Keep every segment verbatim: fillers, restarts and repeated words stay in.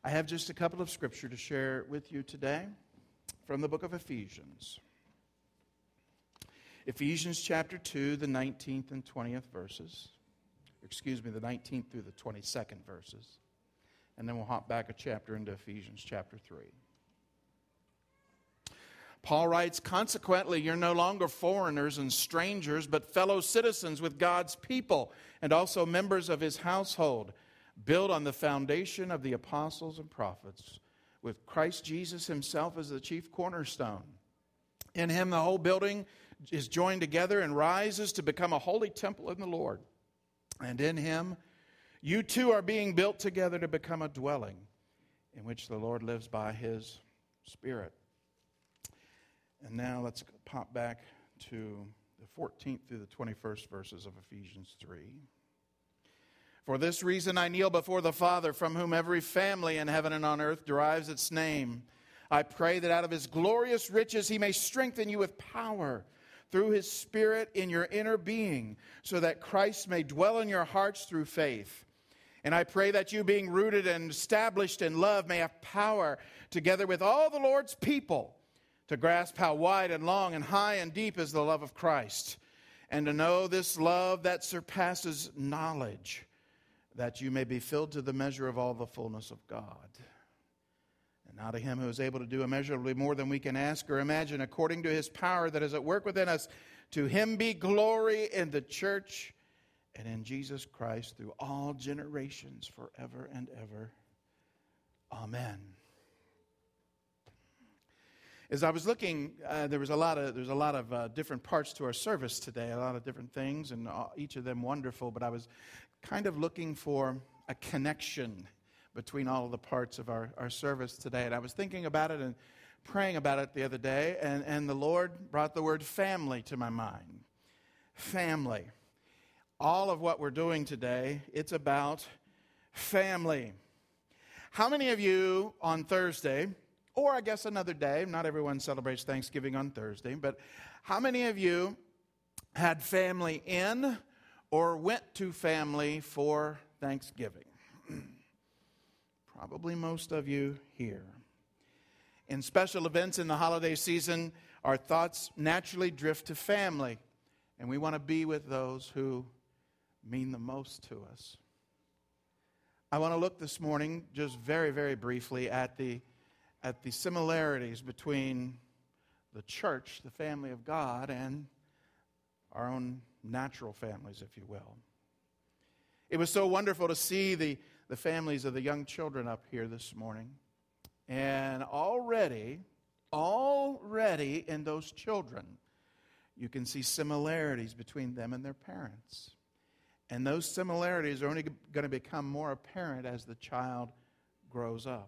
I have just a couple of scripture to share with you today from the book of Ephesians. Ephesians chapter two, the nineteenth and twentieth verses. Excuse me, the nineteenth through the twenty-second verses. And then we'll hop back a chapter into Ephesians chapter three. Paul writes, "Consequently, you're no longer foreigners and strangers, but fellow citizens with God's people and also members of His household, built on the foundation of the apostles and prophets, with Christ Jesus Himself as the chief cornerstone. In Him, the whole building is joined together and rises to become a holy temple in the Lord. And in Him, you too are being built together to become a dwelling in which the Lord lives by His Spirit." And now let's pop back to the fourteenth through the twenty-first verses of Ephesians three. "For this reason I kneel before the Father, from whom every family in heaven and on earth derives its name. I pray that out of His glorious riches He may strengthen you with power through His Spirit in your inner being, so that Christ may dwell in your hearts through faith. And I pray that you, being rooted and established in love, may have power, together with all the Lord's people, to grasp how wide and long and high and deep is the love of Christ, and to know this love that surpasses knowledge, that you may be filled to the measure of all the fullness of God. And now to Him who is able to do immeasurably more than we can ask or imagine, according to His power that is at work within us, to Him be glory in the church and in Jesus Christ through all generations, forever and ever. Amen." As I was looking, uh, there was a lot of there's a lot of uh, different parts to our service today, a lot of different things, and uh, each of them wonderful. But I was kind of looking for a connection between all of the parts of our, our service today. And I was thinking about it and praying about it the other day, and, and the Lord brought the word family to my mind. Family. All of what we're doing today, it's about family. How many of you on Thursday, or I guess another day, not everyone celebrates Thanksgiving on Thursday, but how many of you had family in or went to family for Thanksgiving? Probably most of you here. In special events in the holiday season, our thoughts naturally drift to family, and we want to be with those who mean the most to us. I want to look this morning just very, very briefly at the at the similarities between the church, the family of God, and our own natural families, if you will. It was so wonderful to see the, the families of the young children up here this morning. And already, already in those children, you can see similarities between them and their parents. And those similarities are only going to become more apparent as the child grows up.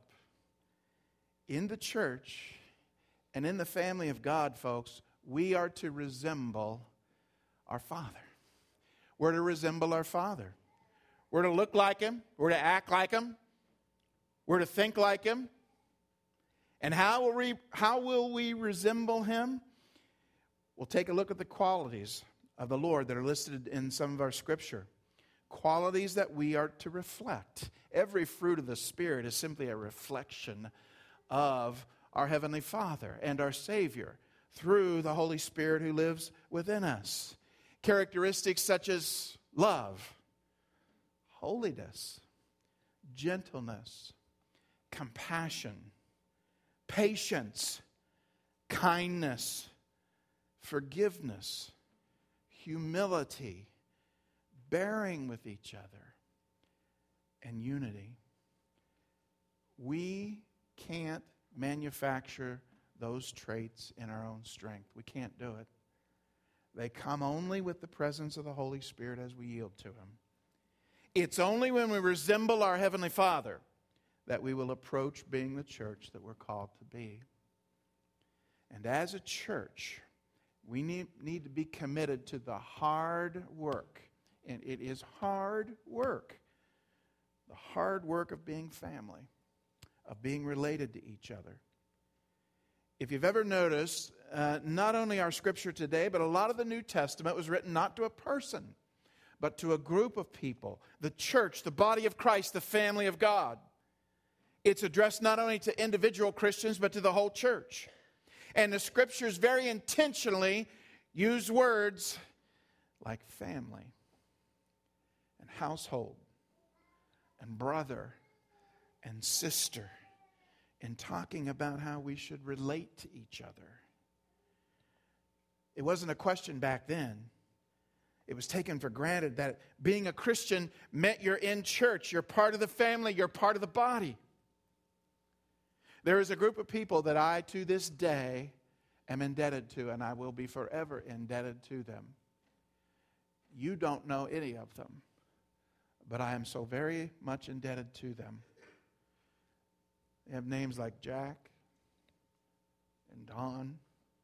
In the church and in the family of God, folks, we are to resemble our Father. We're to resemble our Father. We're to look like Him. We're to act like Him. We're to think like Him. And how will we, how will we resemble Him? We'll take a look at the qualities of the Lord that are listed in some of our Scripture. Qualities that we are to reflect. Every fruit of the Spirit is simply a reflection of our Heavenly Father and our Savior through the Holy Spirit who lives within us. Characteristics such as love, holiness, gentleness, compassion, patience, kindness, forgiveness, humility, bearing with each other, and unity. We can't manufacture those traits in our own strength. We can't do it. They come only with the presence of the Holy Spirit as we yield to Him. It's only when we resemble our Heavenly Father that we will approach being the church that we're called to be. And as a church, we need, need to be committed to the hard work. And it is hard work. The hard work of being family, of being related to each other. If you've ever noticed, uh, not only our Scripture today, but a lot of the New Testament was written not to a person, but to a group of people. The church, the body of Christ, the family of God. It's addressed not only to individual Christians, but to the whole church. And the Scriptures very intentionally use words like family and household and brother and sister in talking about how we should relate to each other. It wasn't a question back then. It was taken for granted that being a Christian meant you're in church, you're part of the family, you're part of the body. There is a group of people that I, to this day, am indebted to, and I will be forever indebted to them. You don't know any of them, but I am so very much indebted to them. They have names like Jack and Don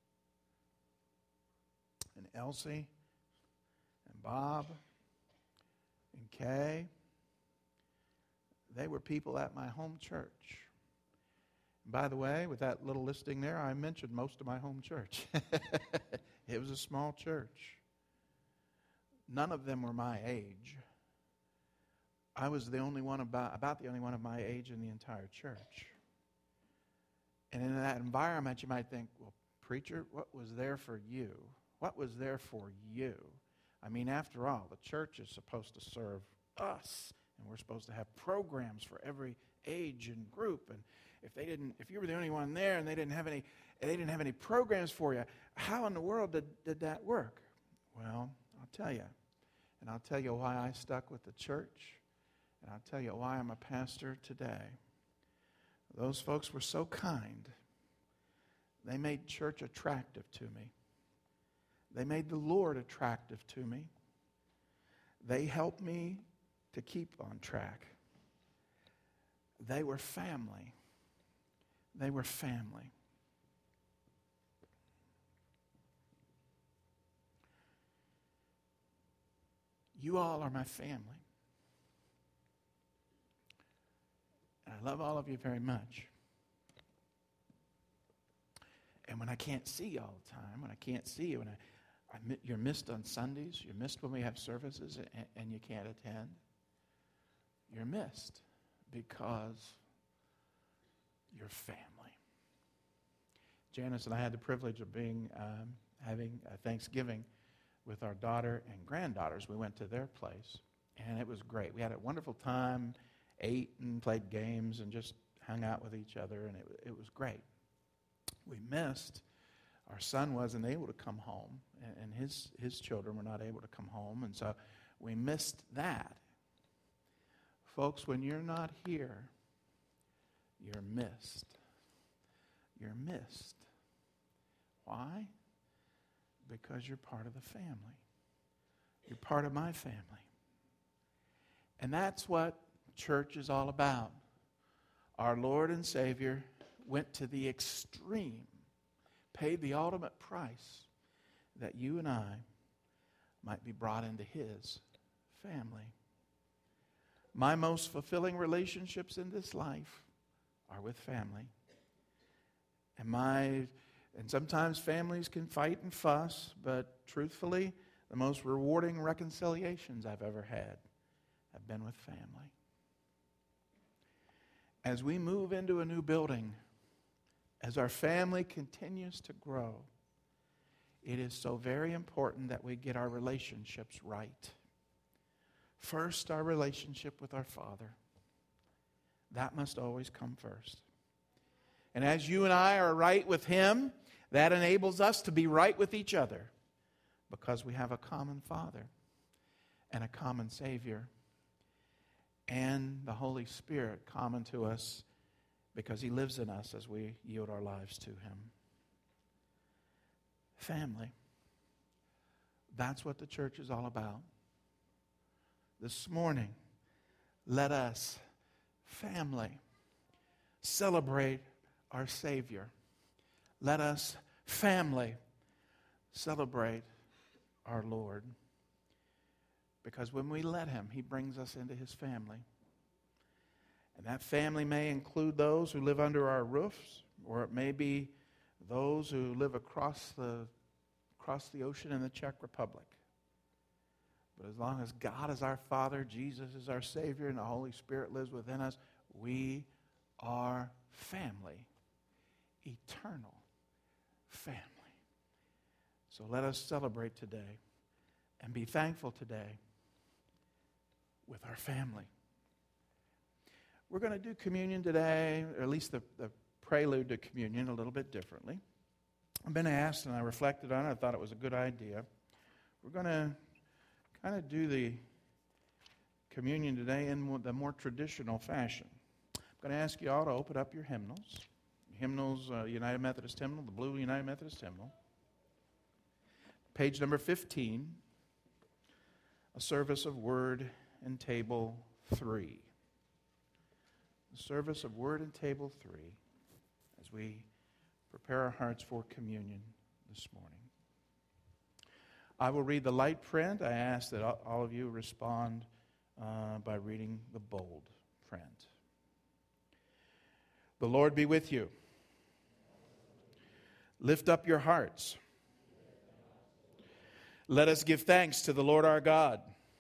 and Elsie and Bob and Kay. They were people at my home church. By the way, with that little listing there, I mentioned most of my home church. It was a small church. None of them were my age. I was the only one about, about the only one of my age in the entire church. And in that environment, you might think, well, preacher, what was there for you? What was there for you? I mean, after all, the church is supposed to serve us, and we're supposed to have programs for every age and group. And if they didn't, if you were the only one there and they didn't have any, they didn't have any programs for you, how in the world did, did that work? Well, I'll tell you. And I'll tell you why I stuck with the church. And I'll tell you why I'm a pastor today. Those folks were so kind. They made church attractive to me. They made the Lord attractive to me. They helped me to keep on track. They were family. They were family. You all are my family. And I love all of you very much. And when I can't see you all the time, when I can't see you, when I, I, you're missed on Sundays, you're missed when we have services and, and you can't attend, you're missed because you're family. Janice and I had the privilege of being um, having a Thanksgiving with our daughter and granddaughters. We went to their place, and it was great. We had a wonderful time, ate and played games and just hung out with each other, and it, it was great. We missed, our son wasn't able to come home, and, and his, his children were not able to come home, and so we missed that. Folks, when you're not here, you're missed. You're missed. Why? Because you're part of the family. You're part of my family. And that's what church is all about. Our Lord and Savior went to the extreme, paid the ultimate price that you and I might be brought into His family. My most fulfilling relationships in this life are with family. And my and sometimes families can fight and fuss, but truthfully, the most rewarding reconciliations I've ever had have been with family. As we move into a new building, as our family continues to grow, it is so very important that we get our relationships right. First, our relationship with our Father. That must always come first. And as you and I are right with Him, that enables us to be right with each other because we have a common Father and a common Savior and the Holy Spirit common to us because He lives in us as we yield our lives to Him. Family. That's what the church is all about. This morning, let us, family, celebrate our Savior. Let us, family, celebrate our Lord. Because when we let Him, He brings us into His family. And that family may include those who live under our roofs, or it may be those who live across the, across the ocean in the Czech Republic. But as long as God is our Father, Jesus is our Savior, and the Holy Spirit lives within us, we our family, eternal family. So let us celebrate today and be thankful today with our family. We're going to do communion today, or at least the, the prelude to communion, a little bit differently. I've been asked, and I reflected on it. I thought it was a good idea. We're going to kind of do the communion today in the more traditional fashion. I'm going to ask you all to open up your hymnals. Hymnals, uh, United Methodist hymnal, the blue United Methodist hymnal. Page number fifteen, a service of word and table three. The service of word and table three as we prepare our hearts for communion this morning. I will read the light print. I ask that all of you respond uh, by reading the bold print. The Lord be with you. Lift up your hearts. Let us give thanks to the Lord our God.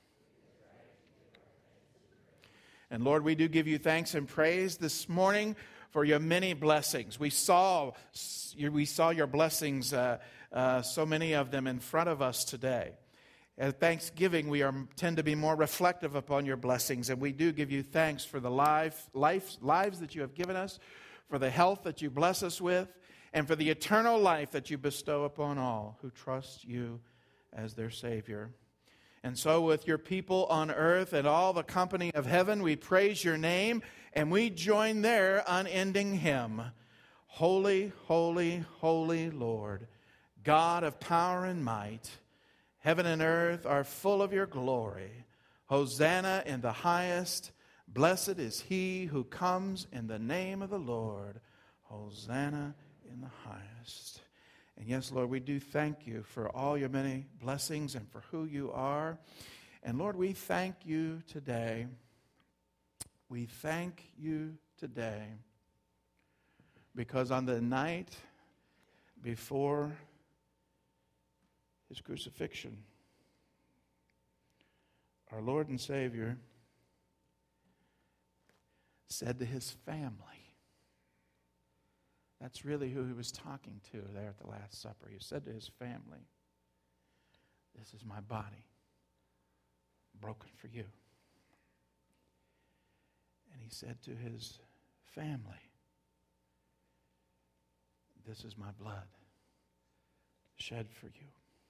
And Lord, we do give you thanks and praise this morning for your many blessings. We saw, we saw your blessings, uh, uh, so many of them in front of us today. At Thanksgiving, we are, tend to be more reflective upon your blessings, and we do give you thanks for the life, life, lives that you have given us, for the health that you bless us with, and for the eternal life that you bestow upon all who trust you as their Savior. And so with your people on earth and all the company of heaven, we praise your name, and we join their unending hymn. Holy, holy, holy Lord, God of power and might, heaven and earth are full of your glory. Hosanna in the highest. Blessed is he who comes in the name of the Lord. Hosanna in the highest. And yes, Lord, we do thank you for all your many blessings and for who you are. And Lord, we thank you today. We thank you today because on the night before his crucifixion, our Lord and Savior said to his family, that's really who he was talking to there at the Last Supper. He said to his family, this is my body broken for you. And he said to his family, this is my blood shed for you.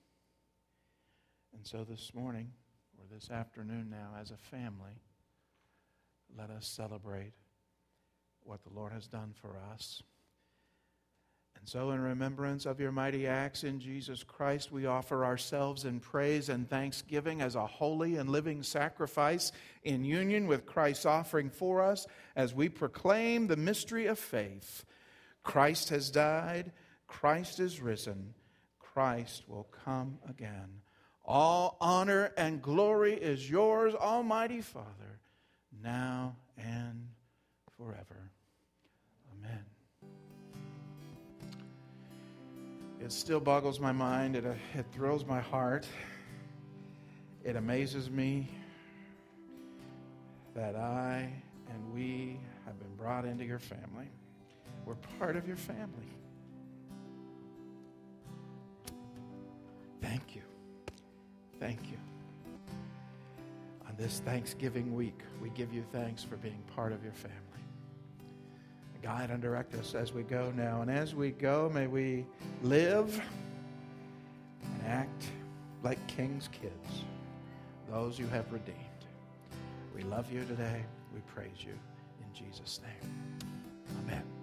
And so this morning, or this afternoon now, as a family, let us celebrate what the Lord has done for us. And so in remembrance of your mighty acts in Jesus Christ, we offer ourselves in praise and thanksgiving as a holy and living sacrifice in union with Christ's offering for us as we proclaim the mystery of faith. Christ has died, Christ is risen, Christ will come again. All honor and glory is yours, Almighty Father, now and forever. Amen. It still boggles my mind. It, uh, it thrills my heart. It amazes me that I and we have been brought into your family. We're part of your family. Thank you. Thank you. On this Thanksgiving week, we give you thanks for being part of your family. Guide and direct us as we go now. And as we go, may we live and act like king's kids, those you have redeemed. We love you today. We praise you in Jesus' name. Amen.